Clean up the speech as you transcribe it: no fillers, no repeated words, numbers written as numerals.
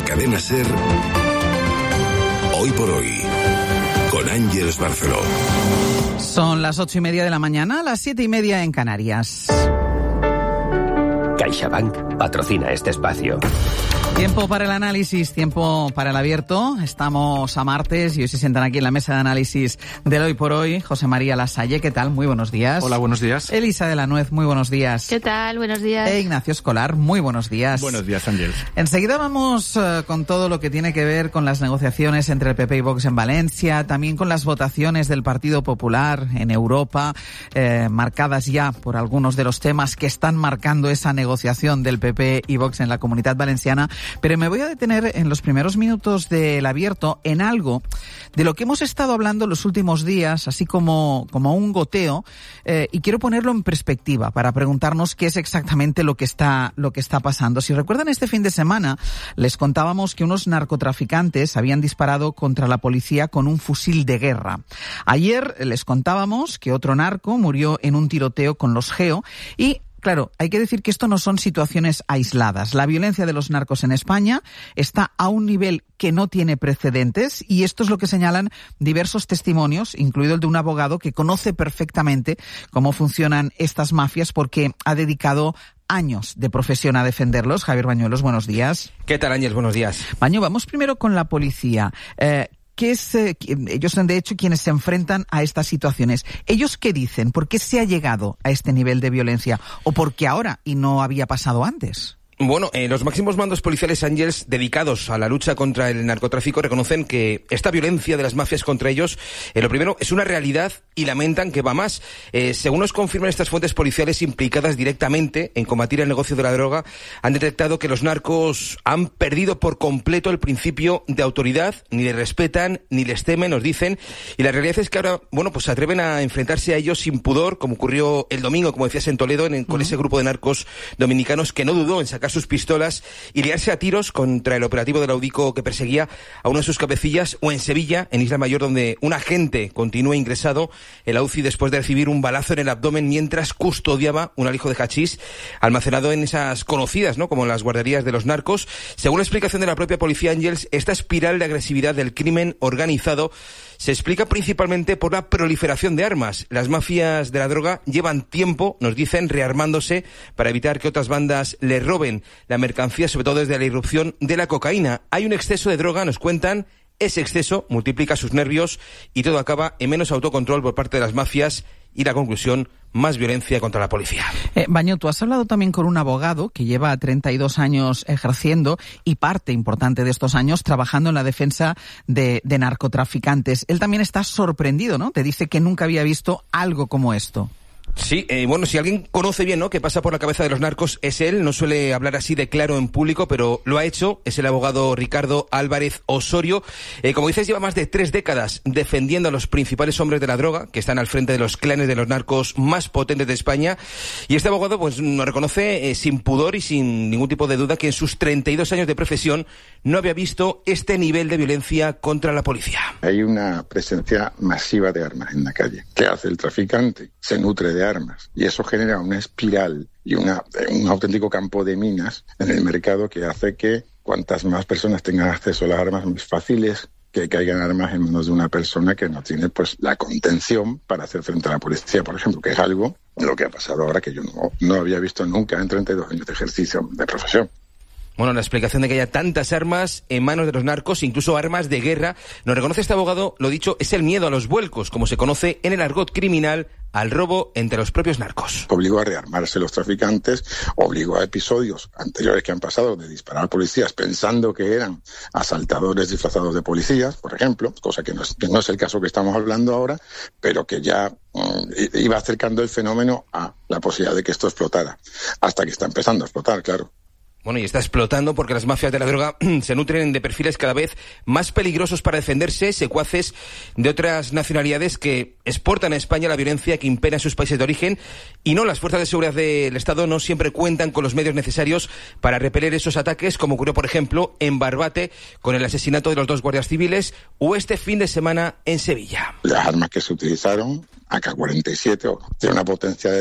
Cadena SER, Hoy por Hoy, con Ángeles Barceló. Son las 8:30 de la mañana, las 7:30 en Canarias. CaixaBank patrocina este espacio. Tiempo para el análisis, tiempo para el abierto. Estamos a martes y hoy se sientan aquí en la mesa de análisis del Hoy por Hoy José María Lasalle, ¿qué tal? Muy buenos días. Hola, buenos días. Elisa de la Nuez, muy buenos días. ¿Qué tal? Buenos días. E Ignacio Escolar, muy buenos días. Buenos días, Ángel. Enseguida vamos con todo lo que tiene que ver con las negociaciones entre el PP y Vox en Valencia, también con las votaciones del Partido Popular en Europa, marcadas ya por algunos de los temas que están marcando esa negociación del PP y Vox en la Comunidad Valenciana. Pero me voy a detener en los primeros minutos del abierto en algo de lo que hemos estado hablando los últimos días, así como un goteo, y quiero ponerlo en perspectiva para preguntarnos qué es exactamente lo que está pasando. Si recuerdan, este fin de semana les contábamos que unos narcotraficantes habían disparado contra la policía con un fusil de guerra. Ayer les contábamos que otro narco murió en un tiroteo con los GEO y claro, hay que decir que esto no son situaciones aisladas. La violencia de los narcos en España está a un nivel que no tiene precedentes y esto es lo que señalan diversos testimonios, incluido el de un abogado que conoce perfectamente cómo funcionan estas mafias porque ha dedicado años de profesión a defenderlos. Javier Bañuelos, buenos días. ¿Qué tal, Ángel? Buenos días. Baño, vamos primero con la policía. Ellos son de hecho quienes se enfrentan a estas situaciones. ¿Ellos qué dicen? ¿Por qué se ha llegado a este nivel de violencia? ¿O por qué ahora y no había pasado antes? Bueno, los máximos mandos policiales, Ángels, dedicados a la lucha contra el narcotráfico, reconocen que esta violencia de las mafias contra ellos, lo primero, es una realidad y lamentan que va más. Según nos confirman estas fuentes policiales implicadas directamente en combatir el negocio de la droga, han detectado que los narcos han perdido por completo el principio de autoridad, ni les respetan, ni les temen, nos dicen, y la realidad es que ahora, bueno, pues se atreven a enfrentarse a ellos sin pudor, como ocurrió el domingo, como decías, en Toledo, con ese grupo de narcos dominicanos que no dudó en sacar sus pistolas y liarse a tiros contra el operativo del Audico que perseguía a uno de sus cabecillas, o en Sevilla, en Isla Mayor, donde un agente continúa ingresado en la UCI después de recibir un balazo en el abdomen mientras custodiaba un alijo de hachís almacenado en esas conocidas, ¿no?, como las guarderías de los narcos. Según la explicación de la propia policía, Ángels, esta espiral de agresividad del crimen organizado se explica principalmente por la proliferación de armas. Las mafias de la droga llevan tiempo, nos dicen, rearmándose para evitar que otras bandas les roben la mercancía, sobre todo desde la irrupción de la cocaína. Hay un exceso de droga, nos cuentan, ese exceso multiplica sus nervios y todo acaba en menos autocontrol por parte de las mafias y la conclusión, más violencia contra la policía. Baño, tú has hablado también con un abogado que lleva 32 años ejerciendo y parte importante de estos años trabajando en la defensa de narcotraficantes. Él también está sorprendido, ¿no? Te dice que nunca había visto algo como esto. Sí, bueno, si alguien conoce bien, ¿no?, qué pasa por la cabeza de los narcos, es él. No suele hablar así de claro en público, pero lo ha hecho. Es el abogado Ricardo Álvarez Osorio. Como dices, lleva más de 3 décadas defendiendo a los principales hombres de la droga, que están al frente de los clanes de los narcos más potentes de España. Y este abogado, pues, nos reconoce sin pudor y sin ningún tipo de duda que en sus 32 años de profesión no había visto este nivel de violencia contra la policía. Hay una presencia masiva de armas en la calle. ¿Qué hace el traficante? Se nutre de armas y eso genera una espiral y un auténtico campo de minas en el mercado que hace que cuantas más personas tengan acceso a las armas, más fácil es que caigan armas en manos de una persona que no tiene pues la contención para hacer frente a la policía, por ejemplo, que es algo lo que ha pasado ahora que yo no había visto nunca en 32 años de ejercicio de profesión. Bueno, la explicación de que haya tantas armas en manos de los narcos, incluso armas de guerra, nos reconoce este abogado, lo dicho, es el miedo a los vuelcos, como se conoce en el argot criminal, al robo entre los propios narcos. Obligó a rearmarse los traficantes, obligó a episodios anteriores que han pasado de disparar a policías pensando que eran asaltadores disfrazados de policías, por ejemplo, cosa que no es el caso que estamos hablando ahora, pero que ya iba acercando el fenómeno a la posibilidad de que esto explotara, hasta que está empezando a explotar, claro. Bueno, y está explotando porque las mafias de la droga se nutren de perfiles cada vez más peligrosos para defenderse, secuaces de otras nacionalidades que exportan a España la violencia que impera en sus países de origen, y no, las fuerzas de seguridad del Estado no siempre cuentan con los medios necesarios para repeler esos ataques, como ocurrió, por ejemplo, en Barbate con el asesinato de los 2 guardias civiles, o este fin de semana en Sevilla. Las armas que se utilizaron, AK-47, tiene una potencia de